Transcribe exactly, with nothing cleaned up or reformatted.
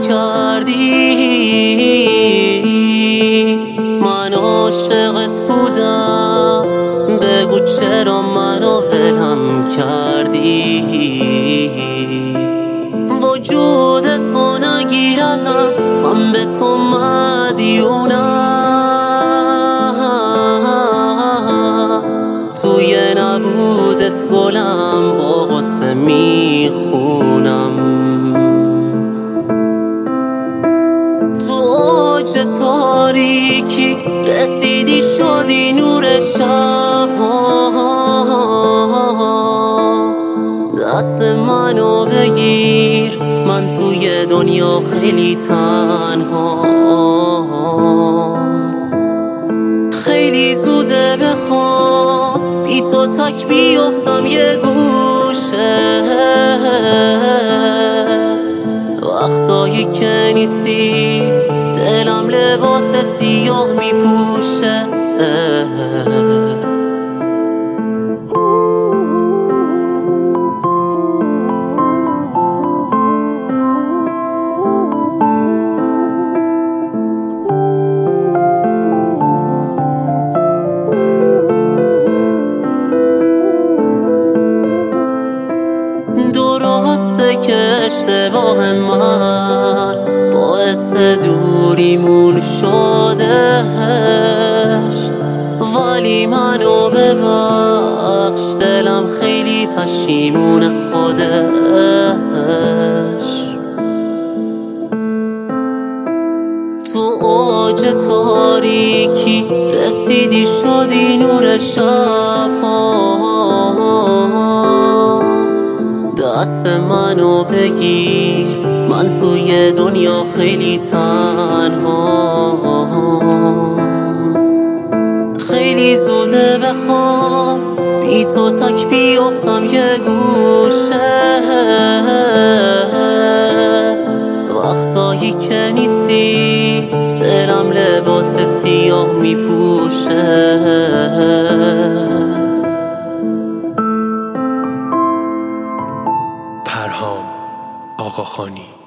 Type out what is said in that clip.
کردی. من عاشقت بودم، بگو چرا منو ولم کردی. وجودتو نگیر ازم، من به تو مدیونم. توی نبودت گلم با غصه میخونم. تو اوج تاریکی رسیدی شدی نور شب. دست منو بگیر، من توی دنیا خیلی تنها. خیلی زوده بخوام بی تو تک بیفتم یه گوشه. وقتایی که نیستی دلم لباس سیاه میپوشه. درسته که اشتباه من باعث دوریمون شدهش، ولی منو ببخش، دلم خیلی پشیمون خودش. تو اوج تاریکی رسیدی شدی نور شب. دست منو بگیر، من توی دنیا خیلی تنها. خیلی زوده بخوام بی تو تک بیفتم یه گوشه. وقتایی که نیستی دلم لباس سیاه میپوشه. پرهام آقاخانی.